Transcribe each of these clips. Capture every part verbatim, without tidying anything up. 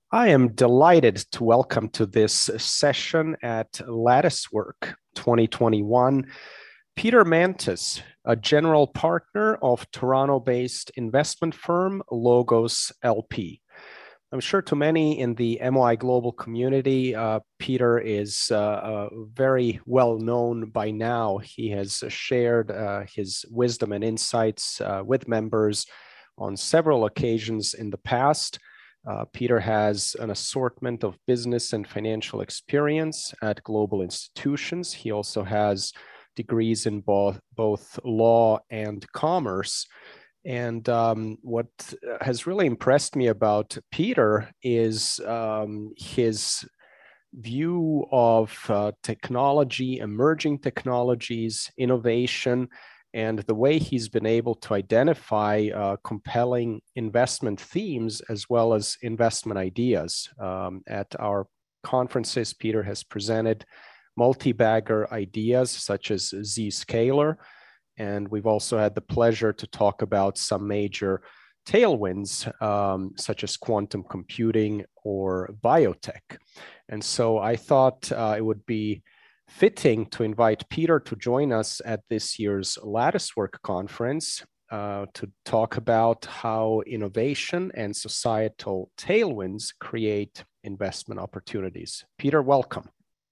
I am delighted to welcome to this session at Latticework twenty twenty-one Peter Mantis, a general partner of Toronto-based investment firm Logos L P. I'm sure to many in the M O I global community, uh, Peter is uh, uh, very well known by now. He has shared uh, his wisdom and insights uh, with members on several occasions in the past. Uh, Peter has an assortment of business and financial experience at global institutions. He also has degrees in both, both law and commerce. And um, what has really impressed me about Peter is um, his view of uh, technology, emerging technologies, innovation, and the way he's been able to identify uh, compelling investment themes as well as investment ideas. Um, at our conferences, Peter has presented multi-bagger ideas such as Zscaler, and we've also had the pleasure to talk about some major tailwinds, um, such as quantum computing or biotech. And so I thought uh, it would be fitting to invite Peter to join us at this year's Latticework conference uh, to talk about how innovation and societal tailwinds create investment opportunities. Peter, welcome.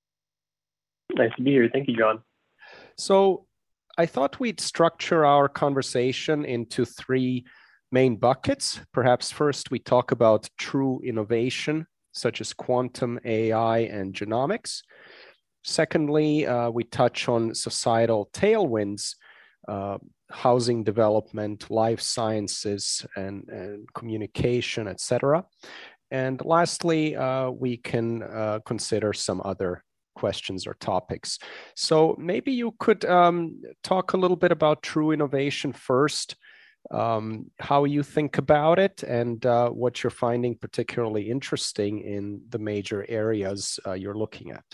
Nice to be here. Thank you, John. So I thought we'd structure our conversation into three main buckets. Perhaps first we talk about true innovation, such as quantum, A I, and genomics. Secondly, uh, we touch on societal tailwinds, uh, housing development, life sciences, and, and communication, et cetera. And lastly, uh, we can uh, consider some other questions or topics. So maybe you could um, talk a little bit about true innovation first, um, how you think about it, and uh, what you're finding particularly interesting in the major areas uh, you're looking at.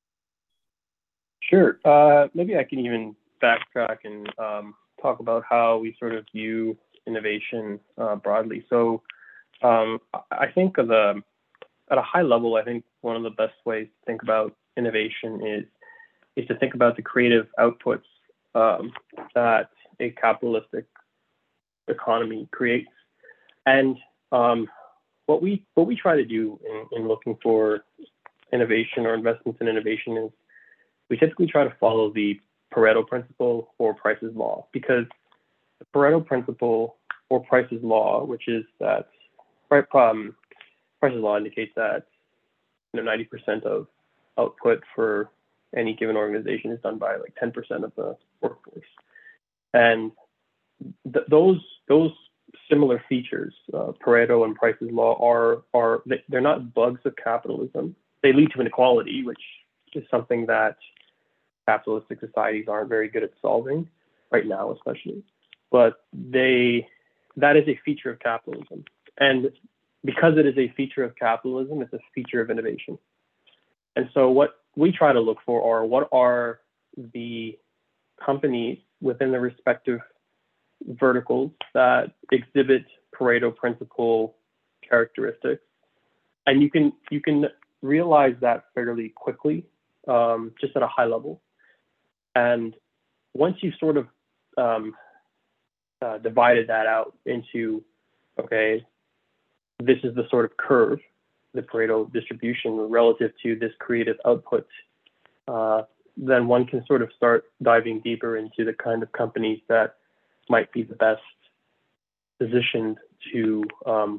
Sure. Uh, maybe I can even backtrack and um, talk about how we sort of view innovation uh, broadly. So um, I think of the, at a high level, I think one of the best ways to think about innovation is is to think about the creative outputs um, that a capitalistic economy creates. And um, what we what we try to do in, in looking for innovation or investments in innovation is we typically try to follow the Pareto principle or Price's law, because the Pareto principle or Price's law, which is that um, Price's law indicates that you know ninety percent of output for any given organization is done by like ten percent of the workforce, and th- those those similar features, uh, Pareto and Price's law, are are they're not bugs of capitalism. They lead to inequality, which is something that capitalistic societies aren't very good at solving right now, especially. But they that is a feature of capitalism, and because it is a feature of capitalism, it's a feature of innovation. And so what we try to look for are what are the companies within the respective verticals that exhibit Pareto principle characteristics. And you can you can realize that fairly quickly, um, just at a high level. And once you've sort of um, uh, divided that out into, okay, this is the sort of curve, the Pareto distribution relative to this creative output, uh, then one can sort of start diving deeper into the kind of companies that might be the best positioned to um,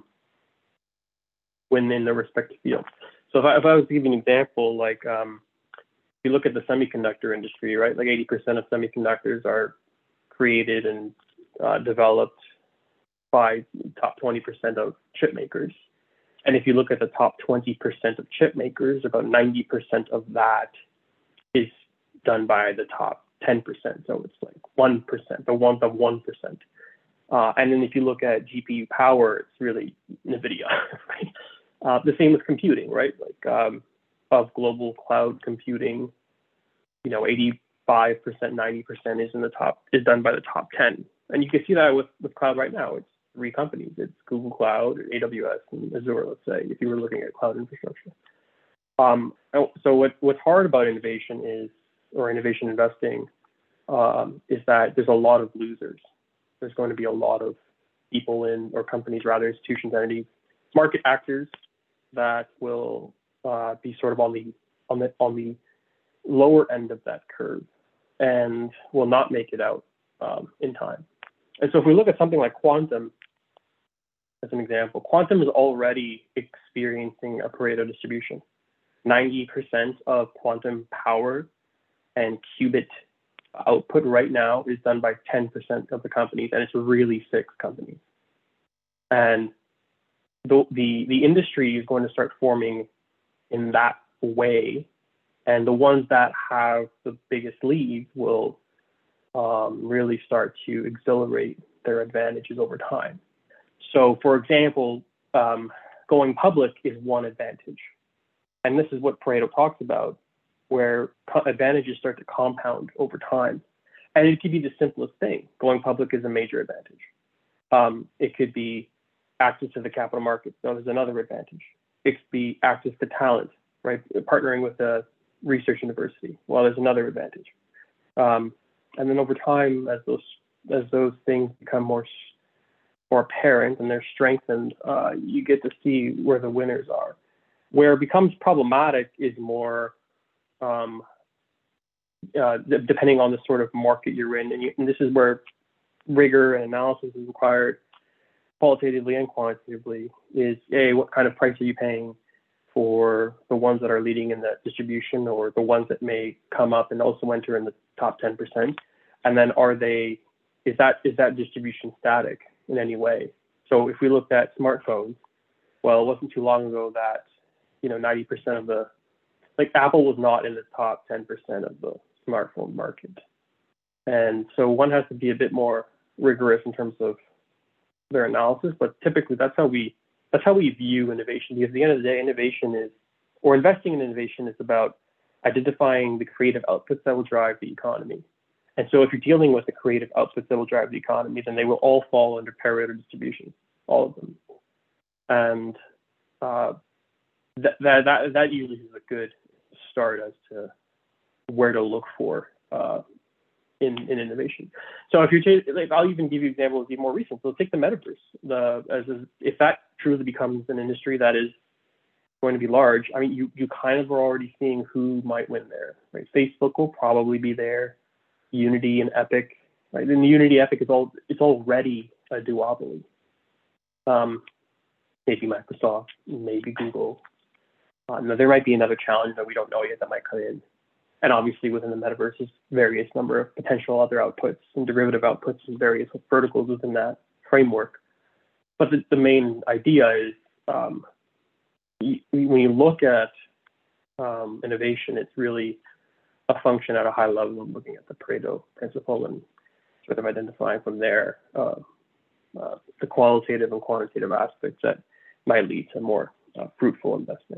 win in their respective fields. So if I, if I was to give you an example, like um, if you look at the semiconductor industry, right, like eighty percent of semiconductors are created and uh, developed by top twenty percent of chip makers. And if you look at the top twenty percent of chip makers, about ninety percent of that is done by the top ten percent. So it's like one percent, the one of one percent. Uh, and then if you look at G P U power, it's really NVIDIA, right? Uh, the same with computing, right? Like um, of global cloud computing, you know, eighty-five percent, ninety percent is in the top, is done by the top ten. And you can see that with, with cloud right now. It's three companies. It's Google Cloud, A W S, and Azure, let's say, if you were looking at cloud infrastructure. Um, so what, what's hard about innovation is, or innovation investing, um, is that there's a lot of losers. There's going to be a lot of people in, or companies rather, institutions, entities, market actors that will uh, be sort of on the on the on the lower end of that curve and will not make it out um, in time. And so if we look at something like quantum as an example, quantum is already experiencing a Pareto distribution. ninety percent of quantum power and qubit output right now is done by ten percent of the companies, and it's really six companies. And the, the, the industry is going to start forming in that way, and the ones that have the biggest leads will um, really start to accelerate their advantages over time. So, for example, um, going public is one advantage. And this is what Pareto talks about, where advantages start to compound over time. And it could be the simplest thing. Going public is a major advantage. Um, it could be access to the capital markets. That is another advantage. It could be access to talent, right? Partnering with a research university. Well, there's another advantage. Um, and then over time, as those as those things become more more apparent and they're strengthened, uh, you get to see where the winners are. Where it becomes problematic is more um, uh, depending on the sort of market you're in. And, you, and this is where rigor and analysis is required, qualitatively and quantitatively, is A, what kind of price are you paying for the ones that are leading in that distribution, or the ones that may come up and also enter in the top ten percent? And then are they, is that is that distribution static in any way? So if we looked at smartphones, well, it wasn't too long ago that, you know, ninety percent of the, like Apple was not in the top ten percent of the smartphone market. And so one has to be a bit more rigorous in terms of their analysis, but typically that's how we, that's how we view innovation, because at the end of the day, innovation is, or investing in innovation is about identifying the creative outputs that will drive the economy. And so if you're dealing with the creative outputs that will drive the economy, then they will all fall under Pareto distribution, all of them. And uh, that, that, that, that usually is a good start as to where to look for uh, in, in innovation. So if you're taking, like, I'll even give you examples even more recent. So take the metaverse. The, as a, if that truly becomes an industry that is going to be large, I mean, you, you kind of are already seeing who might win there, right? Facebook will probably be there. Unity and Epic, right? And the Unity Epic is all, it's already a duopoly. Um, maybe Microsoft, maybe Google. Uh, now, there might be another challenge that we don't know yet that might come in. And obviously within the metaverse is various number of potential other outputs and derivative outputs and various verticals within that framework. But the, the main idea is um, you, when you look at um, innovation, it's really a function at a high level of looking at the Pareto principle and sort of identifying from there uh, uh, the qualitative and quantitative aspects that might lead to more uh, fruitful investing.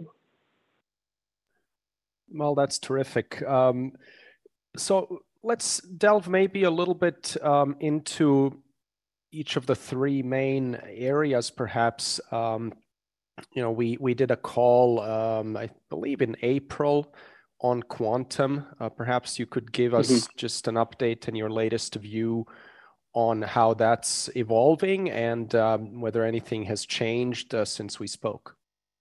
Well, that's terrific. Um, so let's delve maybe a little bit um, into each of the three main areas, perhaps. Um, you know, we, we did a call, um, I believe in April, on quantum. Uh, perhaps you could give us mm-hmm. just an update and your latest view on how that's evolving and um, whether anything has changed uh, since we spoke.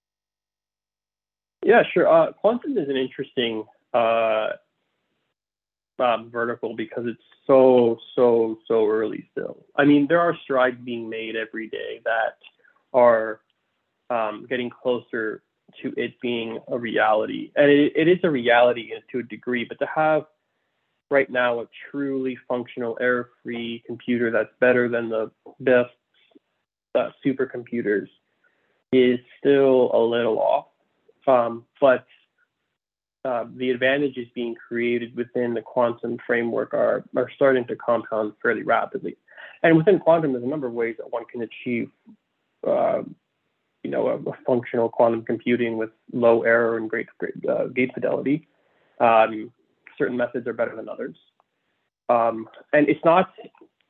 Yeah, sure. Uh, quantum is an interesting uh, uh, vertical because it's so, so, so early still. I mean, there are strides being made every day that are um, getting closer to it being a reality. And it, it is a reality to a degree, but to have right now a truly functional error-free computer that's better than the best uh, supercomputers is still a little off. Um, but uh, the advantages being created within the quantum framework are, are starting to compound fairly rapidly. And within quantum, there's a number of ways that one can achieve uh, you know, a, a functional quantum computing with low error and great, great uh, gate fidelity. Um, certain methods are better than others. Um, and it's not,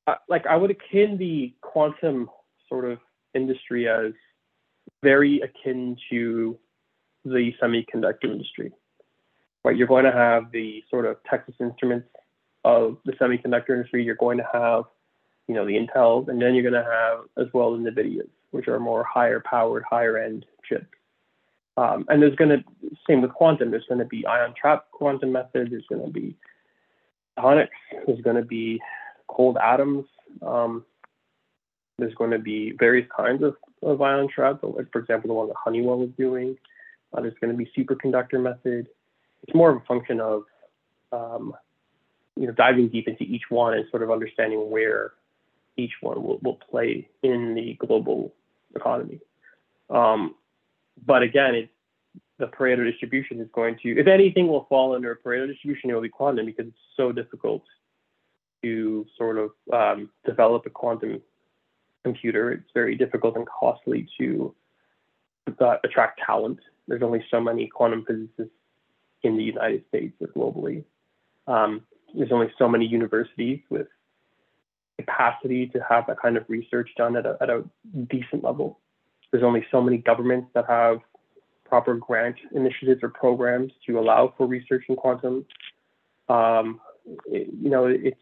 uh, like I would akin the quantum sort of industry as very akin to the semiconductor industry, right? You're going to have the sort of Texas Instruments of the semiconductor industry. You're going to have, you know, the Intels, and then you're going to have as well the NVIDIAs, which are more higher powered, higher end chips. Um, and there's going to, same with quantum, there's going to be ion trap quantum method, there's going to be photonics, there's going to be cold atoms, um, there's going to be various kinds of, of ion traps, like for example, the one that Honeywell is doing. Uh, there's going to be superconductor method. It's more of a function of, um, you know, diving deep into each one and sort of understanding where each one will, will play in the global economy. Um, But again, it's, the Pareto distribution is going to, if anything will fall under a Pareto distribution, it will be quantum, because it's so difficult to sort of um, develop a quantum computer. It's very difficult and costly to uh, attract talent. There's only so many quantum physicists in the United States or globally. Um, there's only so many universities with capacity to have that kind of research done at a, at a decent level. There's only so many governments that have proper grant initiatives or programs to allow for research in quantum. Um, it, you know, it's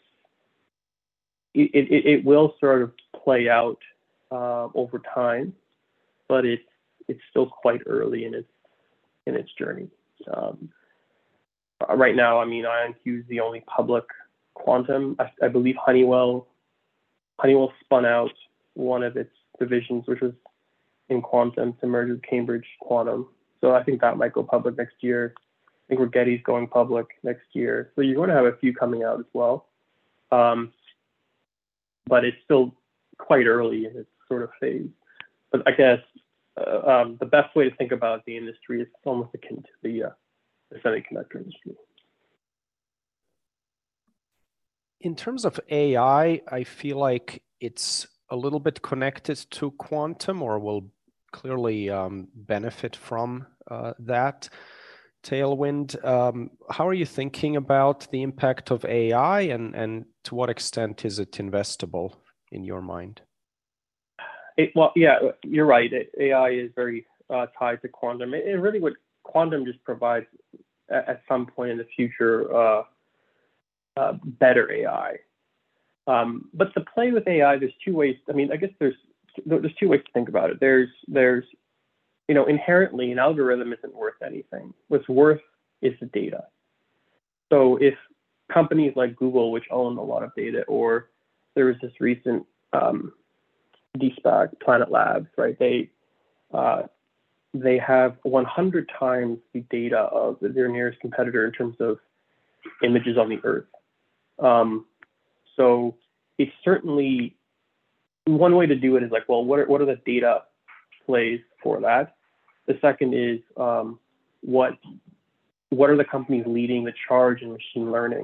it, it, it will sort of play out uh, over time, but it's it's still quite early in its in its journey. Um, right now, I mean, IonQ is the only public quantum. I, I believe Honeywell Honeywell spun out one of its divisions, which was in quantum, to merge with Cambridge Quantum. So I think that might go public next year. I think Rigetti's going public next year. So you're going to have a few coming out as well. Um, but it's still quite early in its sort of phase. But I guess uh, um, the best way to think about the industry is almost akin to the, uh, the semiconductor industry. In terms of A I, I feel like it's a little bit connected to quantum, or will clearly um, benefit from uh, that tailwind. Um, how are you thinking about the impact of A I, and, and to what extent is it investable in your mind? It, well, yeah, you're right. It, A I is very uh, tied to quantum. It, it really what quantum just provides at, at some point in the future uh, uh, better A I. Um, but to play with A I, there's two ways. I mean, I guess there's there's two ways to think about it. There's there's you know, inherently an algorithm isn't worth anything. What's worth is the data. So if companies like Google, which own a lot of data, or there was this recent um, D SPAC, Planet Labs, right? They uh, they have one hundred times the data of their nearest competitor in terms of images on the Earth. Um, so it's certainly, one way to do it is like, well, what are, what are the data plays for that? The second is um, what what are the companies leading the charge in machine learning?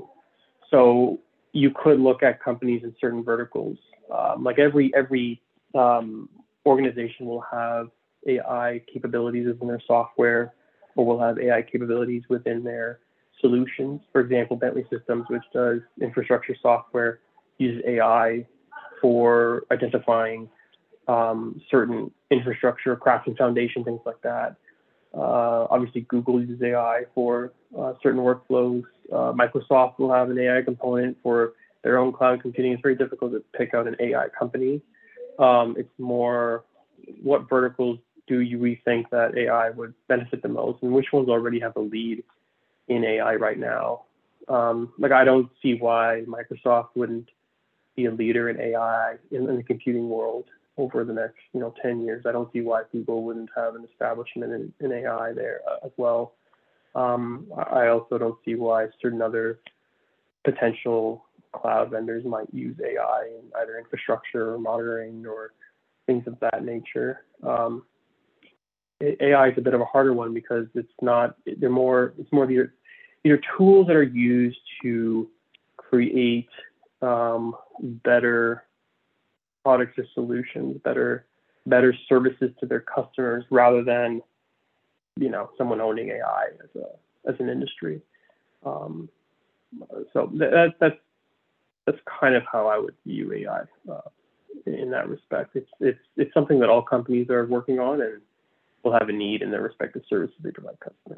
So you could look at companies in certain verticals. Um, like every every um, organization will have A I capabilities within their software, or will have A I capabilities within their solutions. For example, Bentley Systems, which does infrastructure software, uses A I for identifying um, certain infrastructure, crafting foundation, things like that. Uh, obviously, Google uses A I for uh, certain workflows. Uh, Microsoft will have an A I component for their own cloud computing. It's very difficult to pick out an A I company. Um, it's more, what verticals do you rethink that A I would benefit the most, and which ones already have a lead in A I right now? Um, like, I don't see why Microsoft wouldn't be a leader in A I in, in the computing world over the next, you know, ten years. I don't see why Google wouldn't have an establishment in, in A I there uh, as well. Um, I also don't see why certain other potential cloud vendors might use A I in either infrastructure or monitoring or things of that nature. Um, A I is a bit of a harder one because it's not, they're more, it's more the, these are tools that are used to create um, better products or solutions, better better services to their customers, rather than, you know, someone owning A I as a as an industry. Um, so that that's that's kind of how I would view A I uh, in that respect. It's it's it's something that all companies are working on and will have a need in their respective services they provide customers.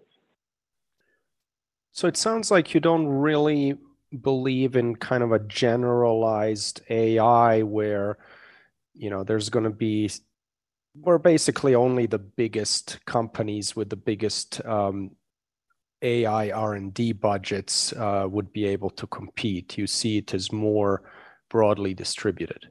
So it sounds like you don't really believe in kind of a generalized A I where, you know, there's going to be, where basically only the biggest companies with the biggest um, A I R and D budgets uh, would be able to compete. You see it as more broadly distributed.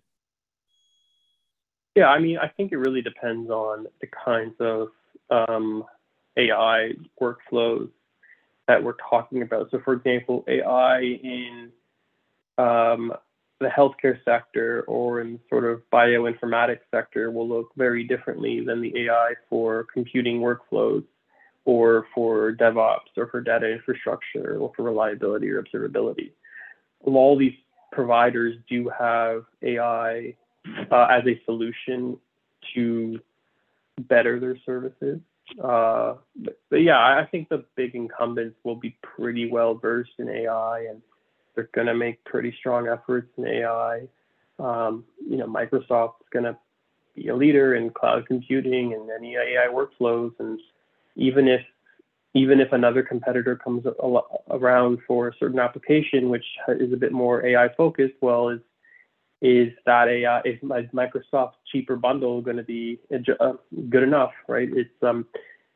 Yeah, I mean, I think it really depends on the kinds of um, A I workflows that we're talking about. So, for example, A I in um, the healthcare sector or in sort of bioinformatics sector will look very differently than the A I for computing workflows or for DevOps or for data infrastructure or for reliability or observability. All these providers do have A I uh, as a solution to better their services. Uh, but, but yeah, I think the big incumbents will be pretty well versed in A I, and they're going to make pretty strong efforts in A I. Um, you know, Microsoft's going to be a leader in cloud computing and any A I workflows. And even if even if another competitor comes around for a certain application which is a bit more A I focused, well, is is that A I, is Microsoft's cheaper bundle going to be good enough, right? It's um,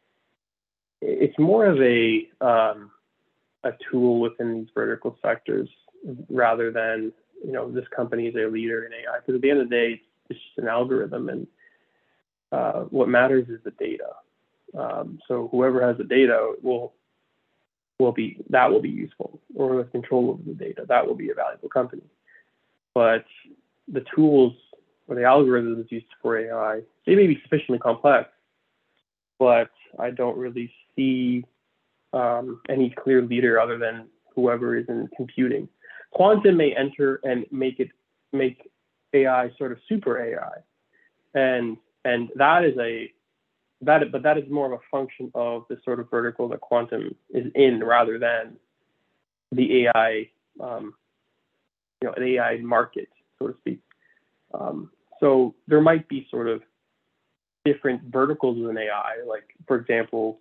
it's more of a um, a tool within these vertical sectors rather than, you know, this company is a leader in A I. Because at the end of the day, it's just an algorithm, and uh, what matters is the data. Um, so whoever has the data will will be that will be useful, or with control over the data, that will be a valuable company. But the tools or the algorithms used for A I, they may be sufficiently complex, but I don't really see um, any clear leader other than whoever is in computing. Quantum may enter and make it make A I sort of super A I, and and that is a that but that is more of a function of the sort of vertical that quantum is in rather than the A I um, you know, an A I market, so to speak. Um, so there might be sort of different verticals in A I, like, for example,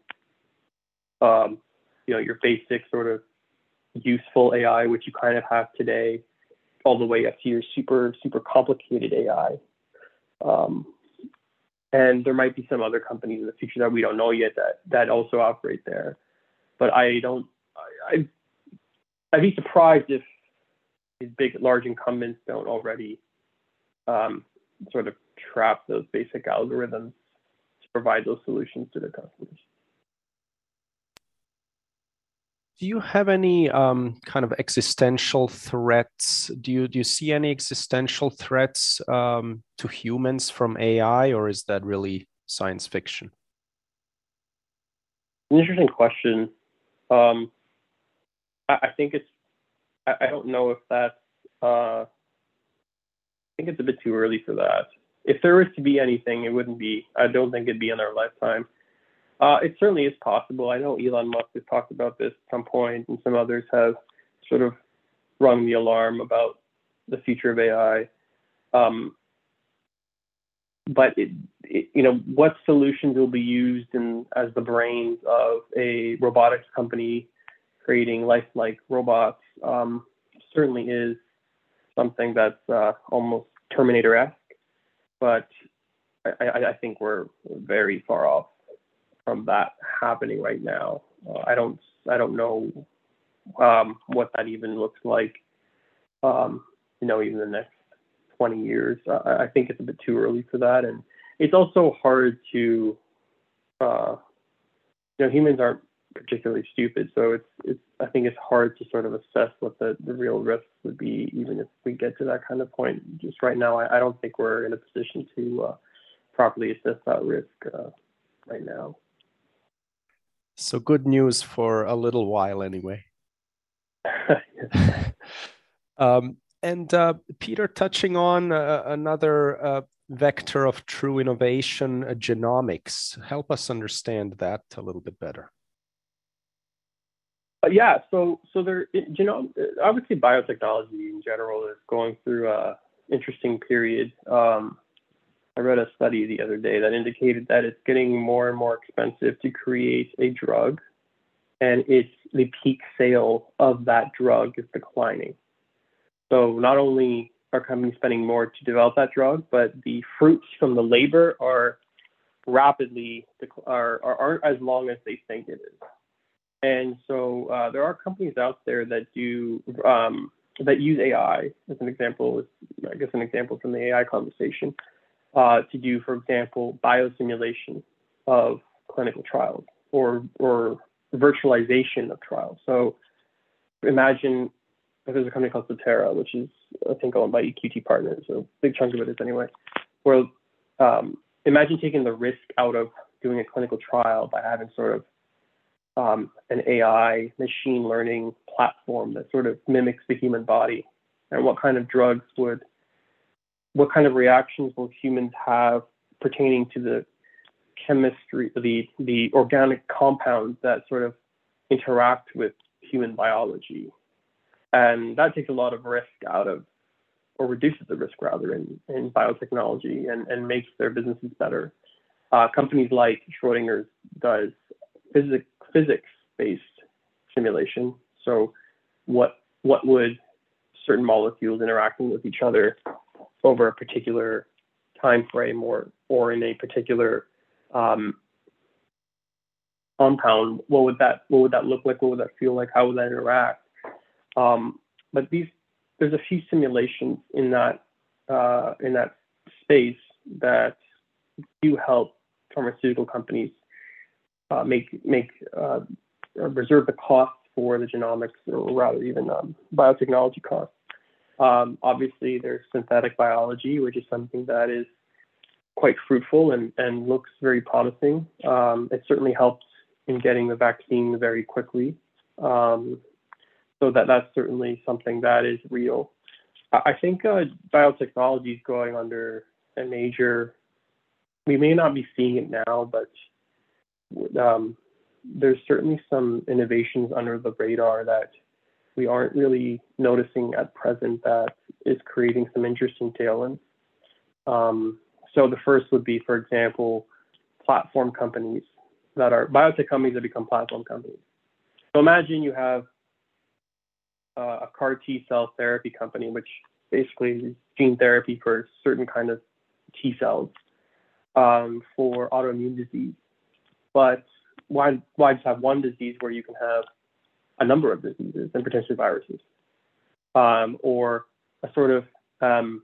um, you know, your basic sort of useful A I, which you kind of have today, all the way up to your super, super complicated A I. Um, and there might be some other companies in the future that we don't know yet that, that also operate there. But I don't, I, I, I'd be surprised if these big, large incumbents don't already um, sort of trap those basic algorithms to provide those solutions to their customers. Do you have any um, kind of existential threats? Do you do you see any existential threats um, to humans from A I, or is that really science fiction? An interesting question. Um, I, I think it's. I, I don't know if that's. Uh, I think it's a bit too early for that. If there was to be anything, it wouldn't be. I don't think it'd be in our lifetime. Uh, it certainly is possible. I know Elon Musk has talked about this at some point, and some others have sort of rung the alarm about the future of A I. Um, but it, it, you know, what solutions will be used in as the brains of a robotics company creating lifelike robots um, certainly is something that's uh, almost Terminator-esque. But I, I, I think we're very far off from that happening right now. Uh, I don't I don't know um, what that even looks like. Um, you know, even the next twenty years. Uh, I think it's a bit too early for that, and it's also hard to. Uh, you know, humans aren't particularly stupid, so it's it's. I think it's hard to sort of assess what the, the real risks would be, even if we get to that kind of point. Just right now, I, I don't think we're in a position to uh, properly assess that risk uh, right now. So good news for a little while anyway. um, and uh, Peter, touching on uh, another uh, vector of true innovation, uh, genomics. Help us understand that a little bit better. Uh, yeah, so so there, you know, obviously biotechnology in general is going through a interesting period. Um, I read a study the other day that indicated that it's getting more and more expensive to create a drug, and it's the peak sale of that drug is declining. So not only are companies spending more to develop that drug, but the fruits from the labor are rapidly are, are aren't as long as they think it is. And so uh, there are companies out there that do um, that use A I as an example. I guess an example from the A I conversation uh, to do, for example, biosimulation of clinical trials or or virtualization of trials. So imagine there's a company called Sotera, which is I think owned by E Q T Partners, so a big chunk of it is anyway. Where um, imagine taking the risk out of doing a clinical trial by having sort of um, an A I machine learning platform that sort of mimics the human body, and what kind of drugs would, what kind of reactions will humans have pertaining to the chemistry, the the organic compounds that sort of interact with human biology. And that takes a lot of risk out of, or reduces the risk rather, in, in biotechnology and, and makes their businesses better. Uh, companies like Schrodinger's does physics, physics-based simulation. So what, what would certain molecules interacting with each other over a particular time frame or, or in a particular um, compound, what would that, what would that look like? What would that feel like? How would that interact? Um, but these, there's a few simulations in that uh, in that space that do help pharmaceutical companies uh, make make uh, reserve the costs for the genomics, or rather even um, biotechnology costs. Um, obviously, there's synthetic biology, which is something that is quite fruitful and, and looks very promising. Um, it certainly helps in getting the vaccine very quickly. Um, So that that's certainly something that is real. I think uh, biotechnology is going under a major, we may not be seeing it now, but um, there's certainly some innovations under the radar that we aren't really noticing at present that is creating some interesting tailwinds. Um, so the first would be, for example, platform companies that are, biotech companies that become platform companies. So imagine you have a C A R T cell therapy company, which basically is gene therapy for certain kind of T cells um, for autoimmune disease. But why, why just have one disease where you can have a number of diseases and potentially viruses? Um, or a sort of um,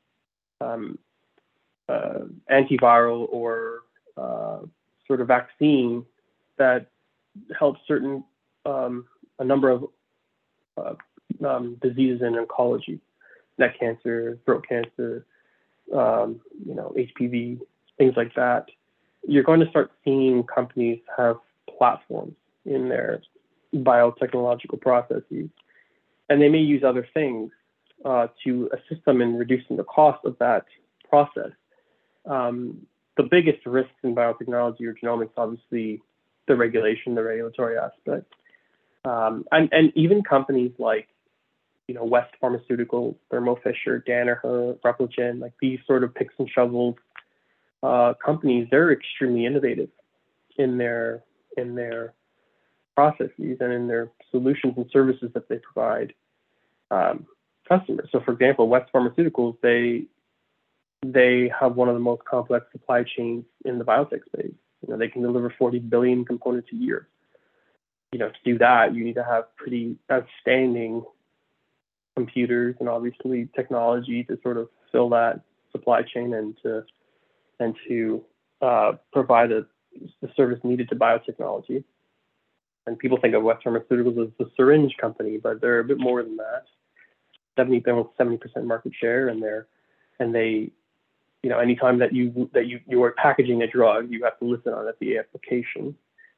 um, uh, antiviral or uh, sort of vaccine that helps certain, um, a number of Uh, um, diseases in oncology, neck cancer, throat cancer, um, you know, H P V, things like that. You're going to start seeing companies have platforms in their biotechnological processes, and they may use other things uh, to assist them in reducing the cost of that process. Um, the biggest risks in biotechnology or genomics, obviously, the regulation, the regulatory aspect. Um, and, and even companies like, you know, West Pharmaceuticals, Thermo Fisher, Danaher, Repligen, like these sort of picks and shovels uh, companies, they're extremely innovative in their in their processes and in their solutions and services that they provide um, customers. So, for example, West Pharmaceuticals, they they have one of the most complex supply chains in the biotech space. You know, they can deliver forty billion components a year. You know, to do that, you need to have pretty outstanding computers and obviously technology to sort of fill that supply chain and to and to uh, provide a, the service needed to biotechnology. And people think of West Pharmaceuticals as the syringe company, but they're a bit more than that. seventy, seventy percent market share, and they're and they, you know, anytime that you that you you are packaging a drug, you have to list it on F D A application.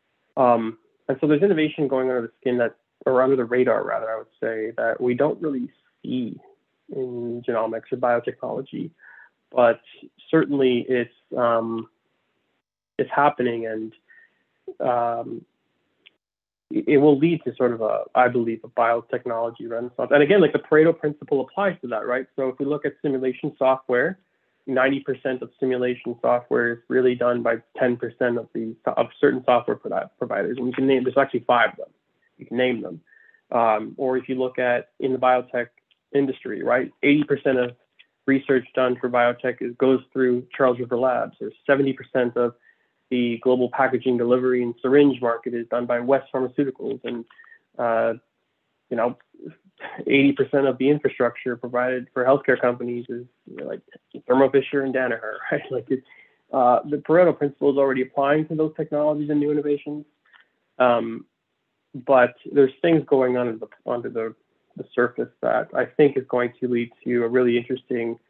Um, And so there's innovation going under the skin that, or under the radar rather, I would say, that we don't really see in genomics or biotechnology, but certainly it's um, it's happening, and um, it will lead to sort of a, I believe, a biotechnology renaissance. And again, like the Pareto principle applies to that, right? So if we look at simulation software, ninety percent of simulation software is really done by ten percent of the of certain software providers. And you can name, there's actually five of them. You can name them. Um, or if you look at in the biotech industry, right, eighty percent of research done for biotech is, goes through Charles River Labs, or seventy percent of the global packaging, delivery, and syringe market is done by West Pharmaceuticals, and uh, you know, eighty percent of the infrastructure provided for healthcare companies is, you know, like Thermo Fisher and Danaher, right? Like it's, uh, the Pareto principle is already applying to those technologies and new innovations, um, but there's things going on under the under the, the surface that I think is going to lead to a really interesting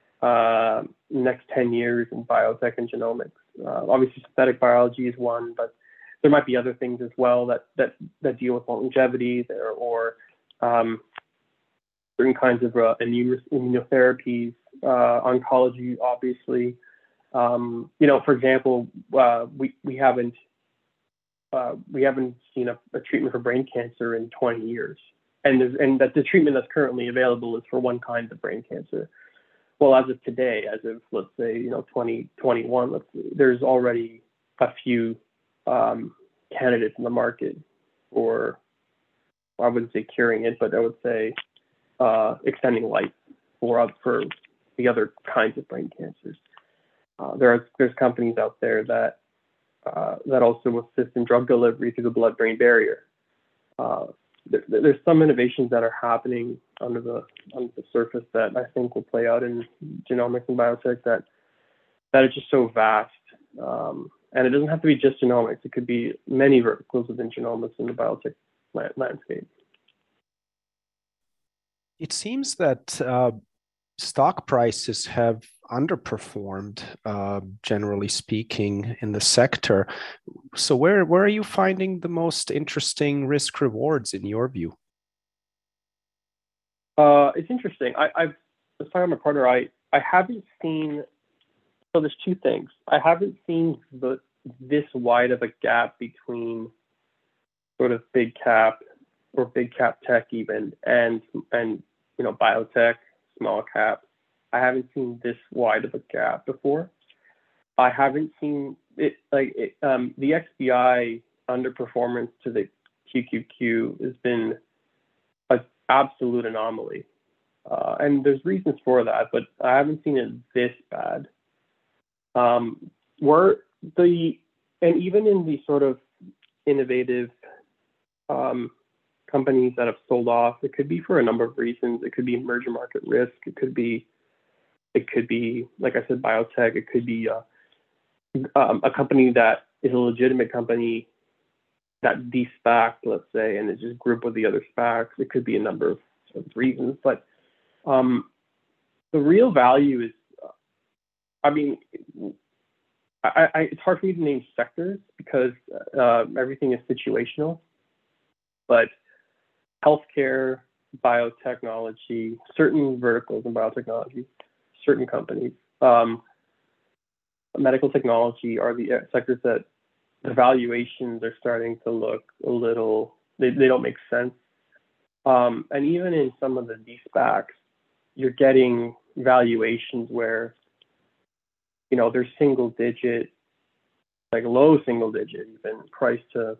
uh, next ten years in biotech and genomics. Uh, obviously, synthetic biology is one, but there might be other things as well that that that deal with longevity there, or um, certain kinds of uh, immune, immunotherapies, uh, oncology, obviously. Um, you know, for example, uh, we we haven't uh, we haven't seen a, a treatment for brain cancer in twenty years, and there's and that the treatment that's currently available is for one kind of brain cancer. Well, as of today, as of, let's say, you know, twenty twenty-one, let's, there's already a few um, candidates in the market for, well, I wouldn't say curing it, but I would say uh, extending life for, for the other kinds of brain cancers. Uh, there are there's companies out there that uh, that also assist in drug delivery through the blood-brain barrier. Uh, there, there's some innovations that are happening under the under the surface that I think will play out in genomics and biotech that that is just so vast. Um, and it doesn't have to be just genomics. It could be many verticals within genomics in the biotech landscape. It seems that uh, stock prices have underperformed, uh, generally speaking, in the sector. So where, where are you finding the most interesting risk rewards in your view? Uh, it's interesting. I, I've, as part of my partner, I, I haven't seen, so there's two things. I haven't seen the, this wide of a gap between sort of big cap or big cap tech even, and, and, you know, biotech, small cap. I haven't seen this wide of a gap before. I haven't seen it, like, it, um, the X B I underperformance to the Q Q Q has been an absolute anomaly. Uh, and there's reasons for that, but I haven't seen it this bad. Um, were the, and even in the sort of innovative um, companies that have sold off, it could be for a number of reasons. It could be emerging market risk. It could be, it could be, like I said, biotech. It could be uh, um, a company that is a legitimate company that de-SPACed, let's say, and is just grouped with the other SPACs. It could be a number of, of reasons, but um, the real value is, uh, I mean, I, I, it's hard for me to name sectors because uh, everything is situational, but healthcare, biotechnology, certain verticals in biotechnology, certain companies, um, medical technology are the sectors that the valuations are starting to look a little, they, they don't make sense. Um, and even in some of the de-SPACs, you're getting valuations where, you know, they're single digit, like low single digit, even price to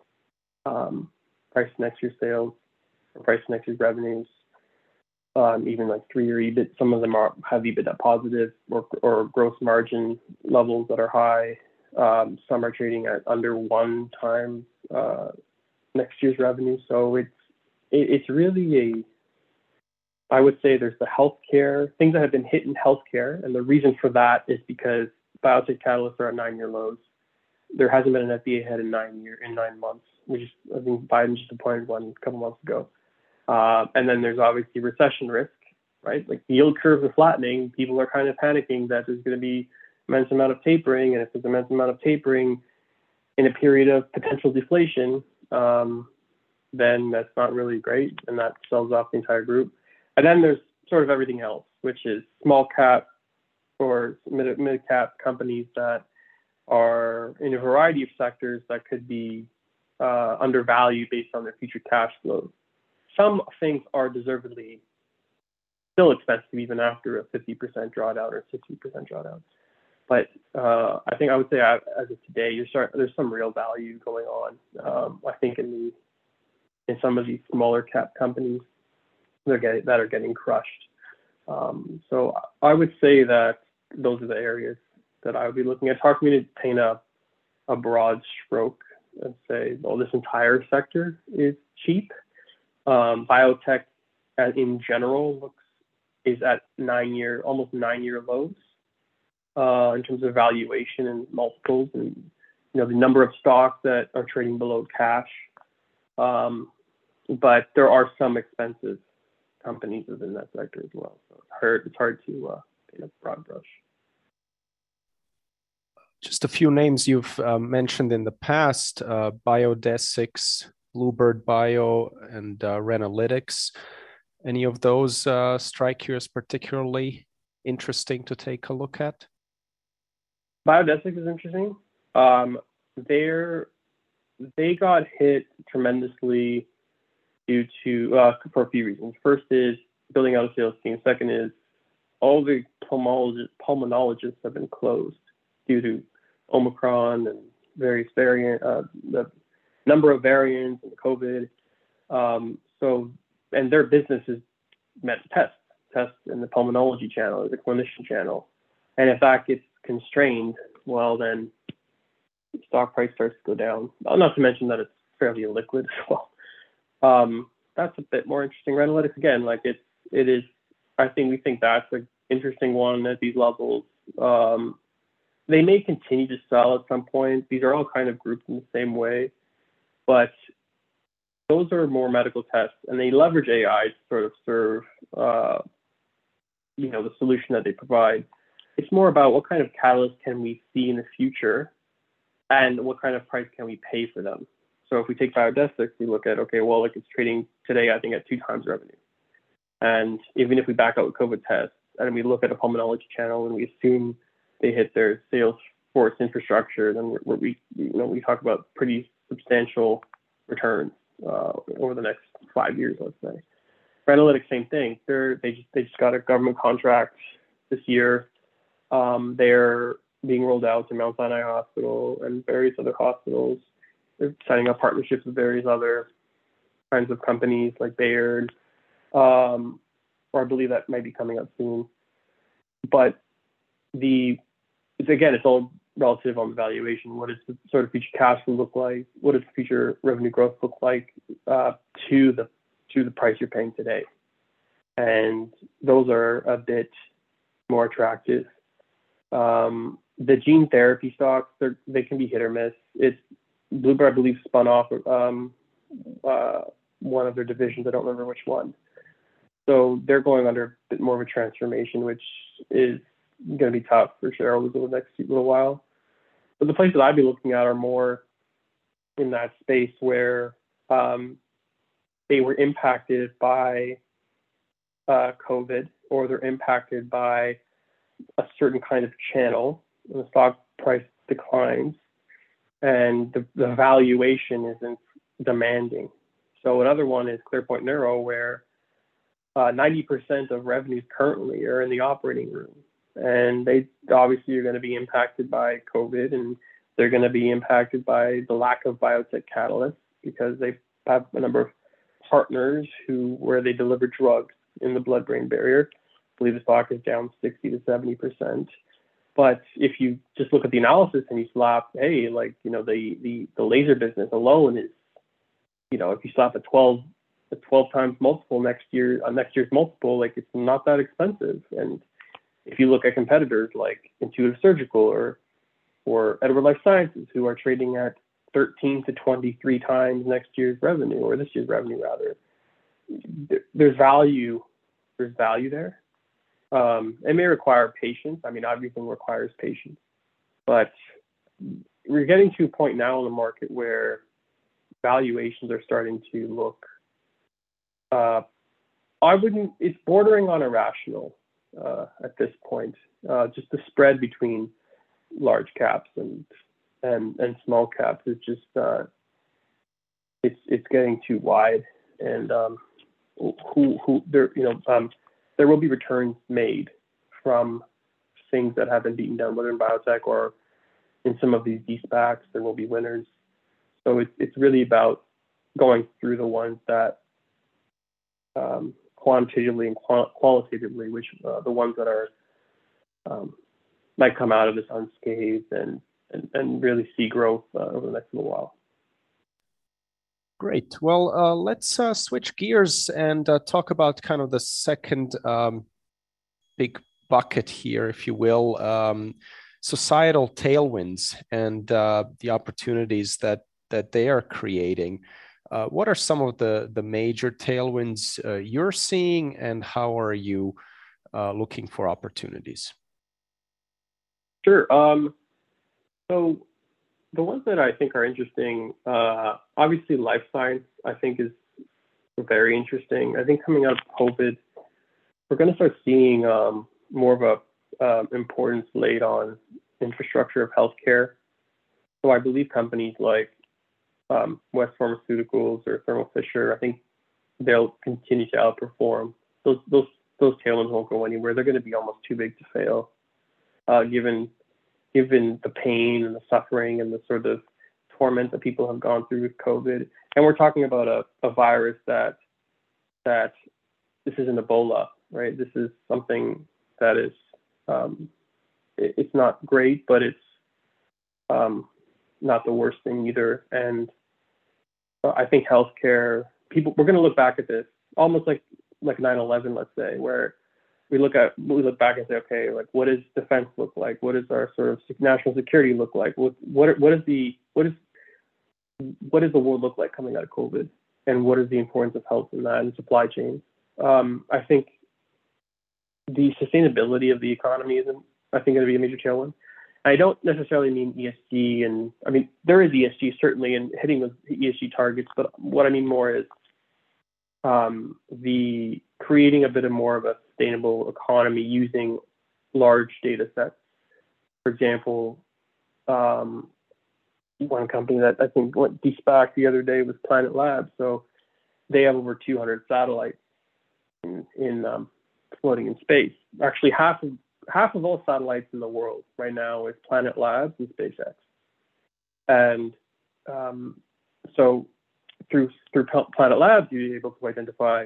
um, price to next year's sales, or price to next year's revenues, um, even like three-year E B I T. Some of them are have EBITDA positive or, or gross margin levels that are high. Um, some are trading at under one time uh, next year's revenue. So it's it, it's really a, I would say there's the healthcare, things that have been hit in healthcare. And the reason for that is because biotech catalysts are at nine-year lows. There hasn't been an F D A head in nine year in nine months. We just, I think Biden just appointed one a couple months ago. Uh, and then there's obviously recession risk, right? Like the yield curves are flattening. People are kind of panicking that there's going to be immense amount of tapering. And if there's immense amount of tapering in a period of potential deflation, um, then that's not really great. And that sells off the entire group. And then there's sort of everything else, which is small cap or mid, mid cap companies that are in a variety of sectors that could be uh, undervalued based on their future cash flows. Some things are deservedly still expensive even after a fifty percent drawdown or sixty percent drawdown. But uh, I think I would say as of today, you're start, there's some real value going on. Um, I think in the in some of these smaller cap companies they're getting, that are getting crushed. Um, so I would say that those are the areas that I would be looking at. It's hard for me to paint a, a broad stroke and say, well, this entire sector is cheap. Um, biotech in general looks is at nine year, almost nine year lows uh, in terms of valuation and multiples, and you know the number of stocks that are trading below cash. Um, but there are some expensive companies within that sector as well. So it's hard, it's hard to uh, paint a broad brush. Just a few names you've uh, mentioned in the past: uh, Biodesix, Bluebird Bio, and uh, Renalytix. Any of those uh, strike you as particularly interesting to take a look at? Biodesix is interesting. Um, they're they got hit tremendously due to uh, for a few reasons. First is building out a sales team. Second is all the pulmonologists, pulmonologists have been closed due to Omicron and various variant, uh, the number of variants and COVID. Um, so, and their business is meant to test, test in the pulmonology channel, the clinician channel. And if that gets constrained, well, then the stock price starts to go down. Not to mention that it's fairly illiquid as well. Um, that's a bit more interesting. Renalytix, again, like it's, it is, I think we think that's an interesting one at these levels. Um, they may continue to sell at some point. These are all kind of grouped in the same way, but those are more medical tests, and they leverage A I to sort of serve, uh, you know, the solution that they provide. It's more about what kind of catalyst can we see in the future, and what kind of price can we pay for them. So if we take Biodesix, we look at, okay, well, like it's trading today, I think at two times revenue. And even if we back out COVID tests and we look at a pulmonology channel and we assume they hit their sales force infrastructure, then we're, we, you know, we talk about pretty substantial returns uh, over the next five years, let's say. Renalytix, same thing. They're, they just they just got a government contract this year. Um, they're being rolled out to Mount Sinai Hospital and various other hospitals. They're signing up partnerships with various other kinds of companies like Baird, um, or I believe that might be coming up soon. But the it's, again, it's all relative on the valuation. What does the sort of future cash flow look like? What does future revenue growth look like uh, to the to the price you're paying today? And those are a bit more attractive. Um, the gene therapy stocks, they can be hit or miss. It's Bluebird, I believe, spun off um, uh, one of their divisions. I don't remember which one. So they're going under a bit more of a transformation, which is going to be tough for shareholders over the next little while. But the places I'd be looking at are more in that space where um, they were impacted by uh, COVID, or they're impacted by a certain kind of channel, and the stock price declines, and the, the valuation isn't demanding. So another one is ClearPoint Neuro, where uh, ninety percent of revenues currently are in the operating room. And they obviously are going to be impacted by COVID, and they're going to be impacted by the lack of biotech catalysts because they have a number of partners who where they deliver drugs in the blood-brain barrier. I believe the stock is down sixty to seventy percent. But if you just look at the analysis and you slap, hey, like, you know, the, the, the laser business alone is, you know, if you slap a twelve, a twelve times multiple next year, uh, next year's multiple, like it's not that expensive. And if you look at competitors like Intuitive Surgical or, or Edward Life Sciences, who are trading at thirteen to twenty-three times next year's revenue, or this year's revenue rather, there's value, there's value there. Um, it may require patience. I mean, everything requires patience, but we're getting to a point now in the market where valuations are starting to look, uh, I wouldn't, it's bordering on irrational uh, at this point. Uh, just the spread between large caps and and, and small caps is just, uh, it's it's getting too wide, and um, who who there you know um, there will be returns made from things that have been beaten down, whether in biotech or in some of these de-SPACs. There will be winners. So it's it's really about going through the ones that um, quantitatively and qual- qualitatively, which uh, the ones that are um, might come out of this unscathed and and, and really see growth uh, over the next little while. Great. Well, uh, let's uh, switch gears and uh, talk about kind of the second um, big bucket here, if you will, um, societal tailwinds and uh, the opportunities that that they are creating. Uh, what are some of the the major tailwinds uh, you're seeing, and how are you uh, looking for opportunities? Sure. Um, so the ones that I think are interesting, uh, obviously life science, I think is very interesting. I think coming out of COVID, we're going to start seeing um, more of a uh, importance laid on infrastructure of healthcare. So I believe companies like um, West Pharmaceuticals or Thermo Fisher, I think they'll continue to outperform. Those those those tailwinds won't go anywhere. They're going to be almost too big to fail, uh, given given the pain and the suffering and the sort of torment that people have gone through with COVID. And we're talking about a, a virus that that this isn't Ebola, right? This is something that is um, it, it's not great, but it's um, not the worst thing either. And I think healthcare, people, we're going to look back at this almost like like nine eleven, let's say, where we look at we look back and say, okay, like what does defense look like? What does our sort of national security look like? What what what is the what is what does the world look like coming out of COVID? And what is the importance of health in that and supply chains? Um, I think the sustainability of the economy is, I think, going to be a major tailwind. I don't necessarily mean E S G, and I mean there is E S G certainly in hitting those E S G targets, but what I mean more is um, the creating a bit of more of a sustainable economy using large data sets. For example, um, one company that I think went de-SPAC the other day was Planet Labs. So they have over two hundred satellites in, in um, floating in space. Actually, half of half of all satellites in the world right now is Planet Labs and SpaceX. And um, so through through Planet Labs, you're able to identify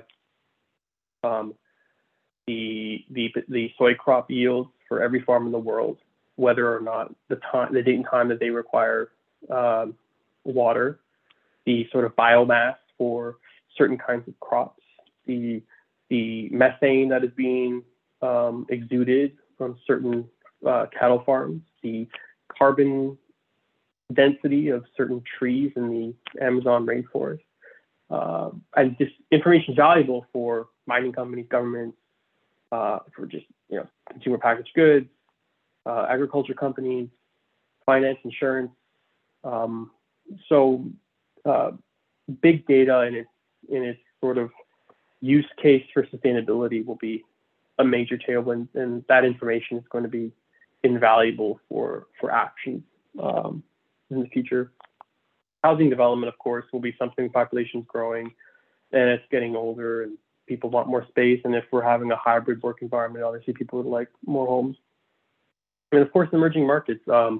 um, the the the soy crop yields for every farm in the world, whether or not the time, the date and time that they require um, water, the sort of biomass for certain kinds of crops, the the methane that is being um, exuded from certain uh, cattle farms, the carbon density of certain trees in the Amazon rainforest. Uh, and this information is valuable for mining companies, governments, uh, for just you know consumer packaged goods, uh, agriculture companies, finance, insurance. Um, so uh, big data in its in its sort of use case for sustainability will be a major tailwind, and that information is going to be invaluable for for action um, in the future. Housing development, of course, will be something. Population's growing, and it's getting older, and people want more space. And if we're having a hybrid work environment, obviously people would like more homes. And of course, emerging markets. Um,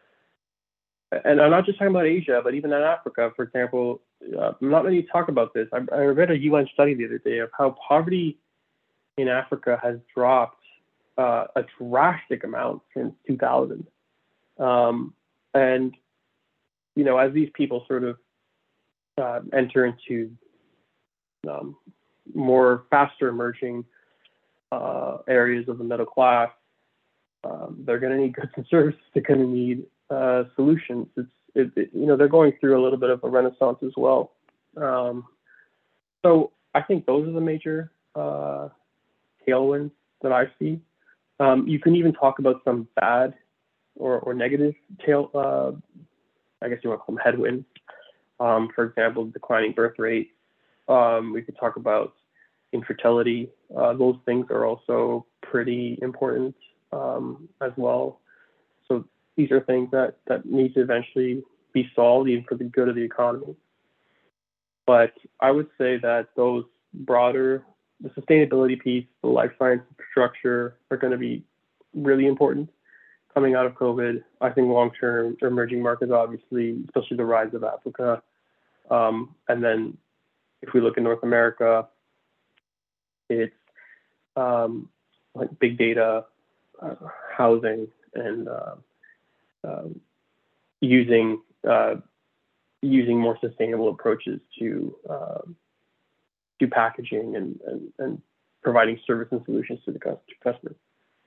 and I'm not just talking about Asia, but even in Africa, for example. Uh, not many talk about this. I, I read a U N study the other day of how poverty in Africa has dropped uh, a drastic amount since two thousand. Um, and, you know, as these people sort of uh, enter into um, more faster emerging uh, areas of the middle class, um, they're going to need goods and services. They're going to need uh, solutions. It's, it, it, you know, they're going through a little bit of a renaissance as well. Um, so I think those are the major uh, tailwinds that I see. Um, you can even talk about some bad or, or negative tail, uh, I guess you want to call them headwinds. Um, for example, declining birth rate. Um, we could talk about infertility. Uh, those things are also pretty important um, as well. So these are things that, that need to eventually be solved, even for the good of the economy. But I would say that those broader, the sustainability piece, the life science infrastructure are going to be really important coming out of COVID. I think long-term emerging markets, obviously, especially the rise of Africa. Um, and then if we look in North America, it's um, like big data, uh, housing, and uh, um, using uh, using more sustainable approaches to uh, to packaging and, and and providing service and solutions to the customer.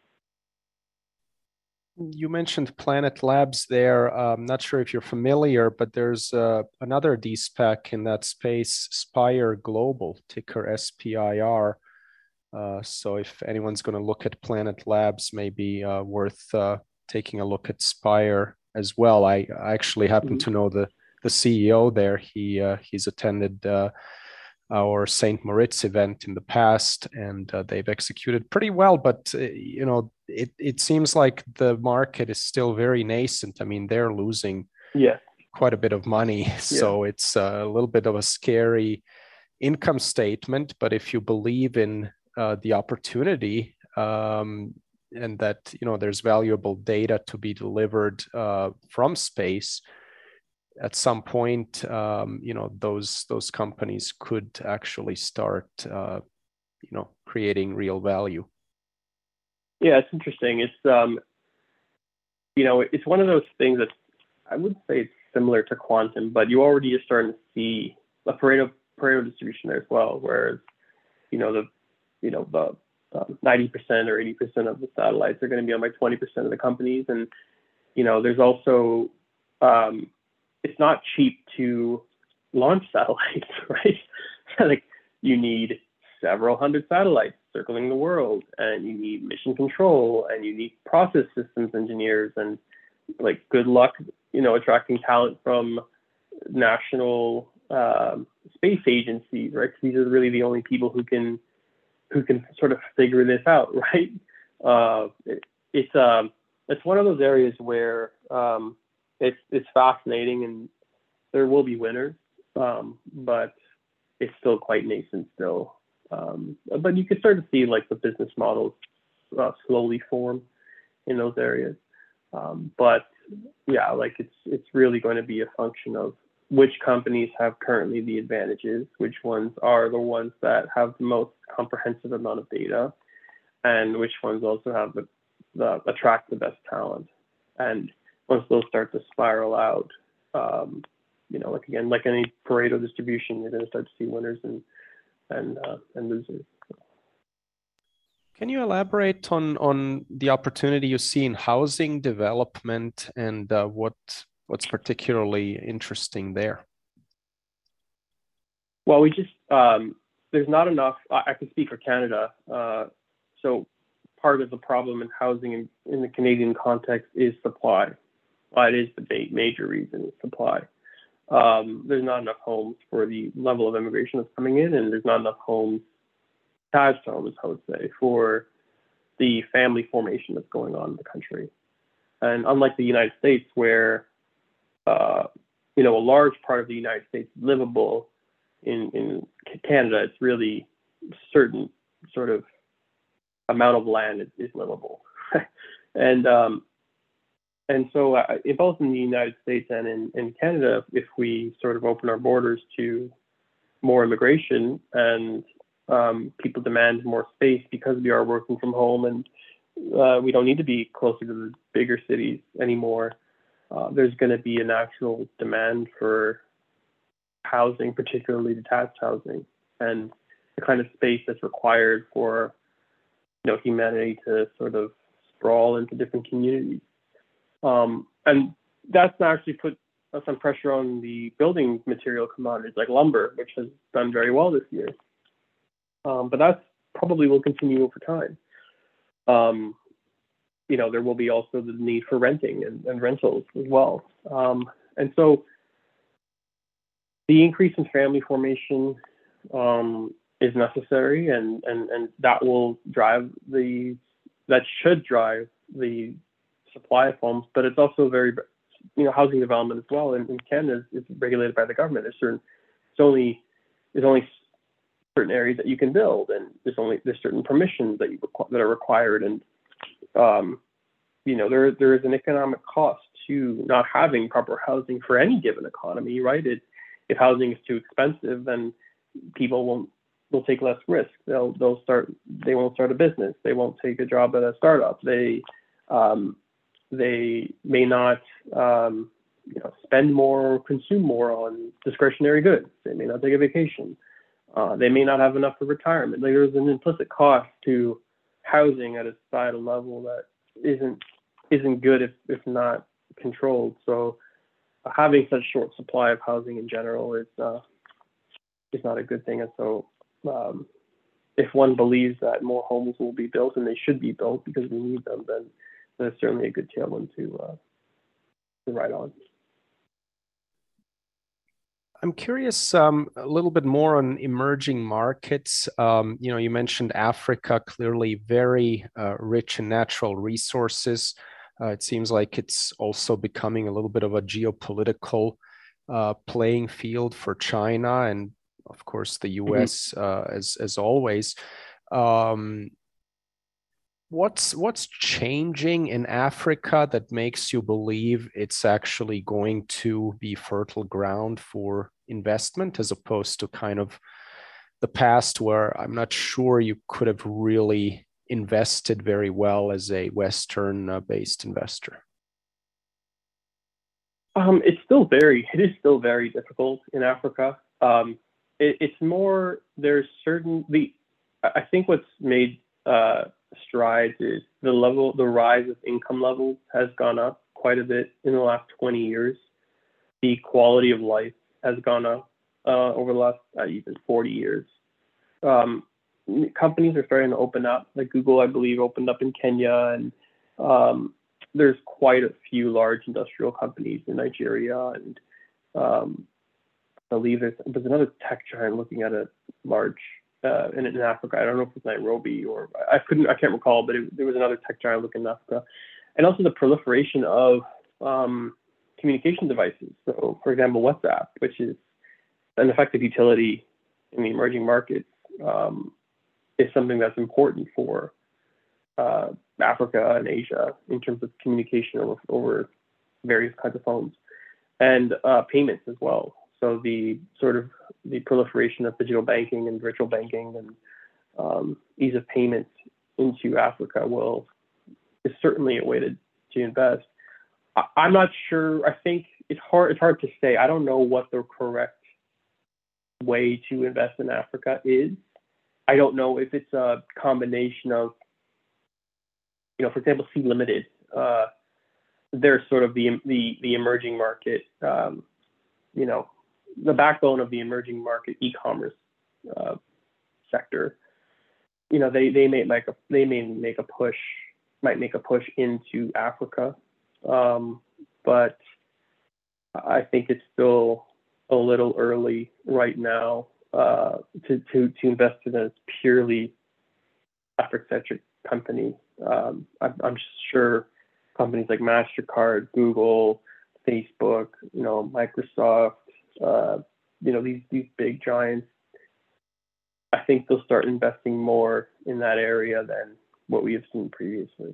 You mentioned Planet Labs there. I'm not sure if you're familiar, but there's uh, another D SPAC in that space, Spire Global, ticker S P I R. Uh, so if anyone's going to look at Planet Labs, maybe uh, worth uh, taking a look at Spire as well. I, I actually happen mm-hmm. to know the the C E O there. He uh, he's attended uh, our Saint Moritz event in the past, and uh, they've executed pretty well. But uh, you know, it it seems like the market is still very nascent. I mean, they're losing yeah. quite a bit of money, so yeah. it's a little bit of a scary income statement. But if you believe in uh, the opportunity, um, and that you know there's valuable data to be delivered uh, from space, at some point, um, you know, those those companies could actually start, uh, you know, creating real value. Yeah, it's interesting. It's, um, you know, it's one of those things that I would say it's similar to quantum, but you already are starting to see a Pareto Pareto distribution there as well, whereas, you know, the, you know, the um, ninety percent or eighty percent of the satellites are going to be owned by twenty percent of the companies, and you know, there's also um, it's not cheap to launch satellites, right? Like you need several hundred satellites circling the world, and you need mission control, and you need process systems engineers, and like good luck, you know, attracting talent from national um, space agencies, right? These are really the only people who can who can sort of figure this out, right? Uh, it, it's um, it's one of those areas where um, it's it's fascinating, and there will be winners, um, but it's still quite nascent still. Um, but you can start to see like the business models uh, slowly form in those areas. Um, but yeah, like it's it's really going to be a function of which companies have currently the advantages, which ones are the ones that have the most comprehensive amount of data, and which ones also have the, the attract the best talent. And once those start to spiral out, um, you know, like again, like any Pareto distribution, you're going to start to see winners and and uh, and losers. Can you elaborate on on the opportunity you see in housing development and uh, what what's particularly interesting there? Well, we just um, there's not enough. I, I can speak for Canada. Uh, so part of the problem in housing in, in the Canadian context is supply. Well, it is the major reason is supply. Um, there's not enough homes for the level of immigration that's coming in, and there's not enough homes, attached homes, I would say, for the family formation that's going on in the country. And unlike the United States, where uh, you know a large part of the United States is livable, in in Canada, it's really certain sort of amount of land is, is livable, and um, And so uh, both in the United States and in, in Canada, if we sort of open our borders to more immigration and um, people demand more space because we are working from home and uh, we don't need to be closer to the bigger cities anymore, uh, there's going to be an actual demand for housing, particularly detached housing, and the kind of space that's required for you know humanity to sort of sprawl into different communities. Um, and that's actually put some pressure on the building material commodities like lumber, which has done very well this year. Um, but that probably will continue over time. Um, you know, there will be also the need for renting and, and rentals as well. Um, and so the increase in family formation um, is necessary, and, and, and that will drive the, that should drive the supply of homes, but it's also very, you know, housing development as well. And in Canada, it's regulated by the government. There's certain, it's only there's only certain areas that you can build, and there's only there's certain permissions that you requ- that are required, and um, you know there there is an economic cost to not having proper housing for any given economy, right? It, if housing is too expensive, then people won't will take less risk. They'll they'll start they won't start a business. They won't take a job at a startup. They um, they may not um, you know spend more or consume more on discretionary goods. They may not take a vacation. Uh, they may not have enough for retirement. Like, there's an implicit cost to housing at a societal level that isn't isn't good if if not controlled. So uh, having such short supply of housing in general is uh, is not a good thing. And so um, if one believes that more homes will be built, and they should be built because we need them, then that's certainly a good tailwind to uh, to ride on. I'm curious um, a little bit more on emerging markets. Um, you know, you mentioned Africa, clearly very uh, rich in natural resources. Uh, it seems like it's also becoming a little bit of a geopolitical uh, playing field for China, and of course the U S mm-hmm. uh, as as always. Um, What's what's changing in Africa that makes you believe it's actually going to be fertile ground for investment, as opposed to kind of the past where I'm not sure you could have really invested very well as a Western-based uh, investor? Um, it's still very, it is still very difficult in Africa. Um, it, it's more, there's certain, the, I think what's made uh, strides is the level, the rise of income levels has gone up quite a bit in the last twenty years. The quality of life has gone up uh, over the last uh, even forty years. Um, companies are starting to open up, like Google, I believe, opened up in Kenya, and um, there's quite a few large industrial companies in Nigeria, and um, I believe there's, there's another tech giant looking at a large uh, in, in Africa. I don't know if it's Nairobi or I couldn't, I can't recall, but it, there was another tech giant looking in Africa, and also the proliferation of um, communication devices. So, for example, WhatsApp, which is an effective utility in the emerging markets, um, is something that's important for uh, Africa and Asia in terms of communication over, over various kinds of phones, and uh, payments as well. So the sort of the proliferation of digital banking and virtual banking and um, ease of payments into Africa will is certainly a way to, to invest. I, I'm not sure. I think it's hard. It's hard to say. I don't know what the correct way to invest in Africa is. I don't know if it's a combination of, you know, for example, Sea Limited. Uh, they're sort of the the the emerging market, um, you know, the backbone of the emerging market e-commerce uh, sector. You know, they they may make a they may make a push, might make a push into Africa, um, but I think it's still a little early right now uh, to to to invest in a purely Africa-centric company. Um, I'm, I'm sure companies like MasterCard, Google, Facebook, you know, Microsoft, uh, you know, these these big giants, I think they'll start investing more in that area than what we have seen previously.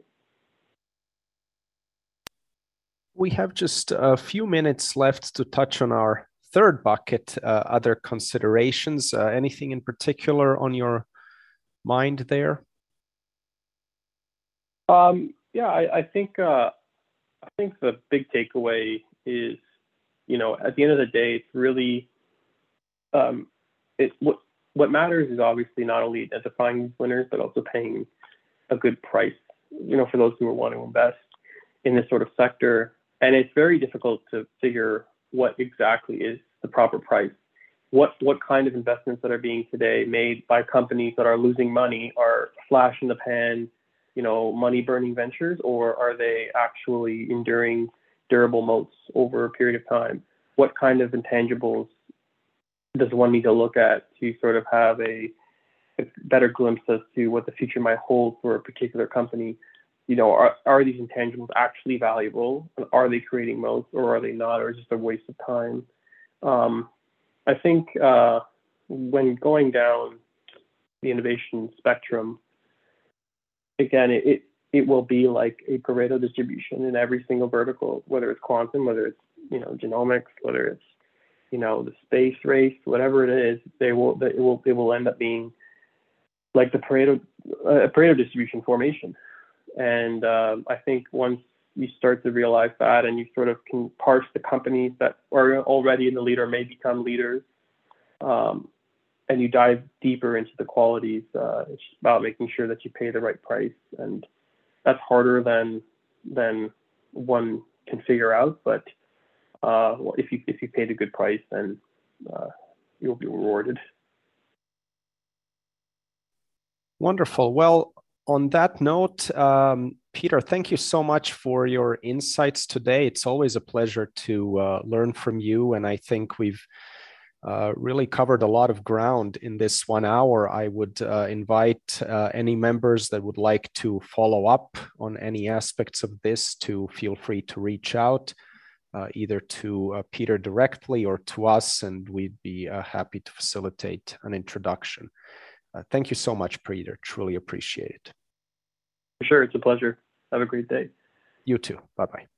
We have just a few minutes left to touch on our third bucket, uh, other considerations. Uh, anything in particular on your mind there? Um, yeah, I, I think uh, I think the big takeaway is, you know, at the end of the day, it's really um, it what what matters is obviously not only identifying these winners, but also paying a good price, you know, for those who want to invest in this sort of sector. And it's very difficult to figure what exactly is the proper price. What what kind of investments that are being today made by companies that are losing money are flash in the pan, you know, money burning ventures, or are they actually enduring durable moats over a period of time? What kind of intangibles does one need to look at to sort of have a, a better glimpse as to what the future might hold for a particular company? You know, are, are these intangibles actually valuable? Are they creating moats, or are they not, or just a waste of time? Um, I think uh, when going down the innovation spectrum, again, it, it it will be like a Pareto distribution in every single vertical, whether it's quantum, whether it's, you know, genomics, whether it's, you know, the space race, whatever it is, they will, it will, it will end up being like the Pareto, uh, Pareto distribution formation. And um, I think once you start to realize that, and you sort of can parse the companies that are already in the lead or may become leaders, um, and you dive deeper into the qualities, uh, it's about making sure that you pay the right price. And that's harder than than one can figure out. But uh, well, if you if you paid a good price, then uh, you'll be rewarded. Wonderful. Well, on that note, um, Peter, thank you so much for your insights today. It's always a pleasure to uh, learn from you, and I think we've Uh, really covered a lot of ground in this one hour. I would uh, invite uh, any members that would like to follow up on any aspects of this to feel free to reach out uh, either to uh, Peter directly or to us, and we'd be uh, happy to facilitate an introduction. Uh, thank you so much, Peter. Truly appreciate it. For sure. It's a pleasure. Have a great day. You too. Bye-bye.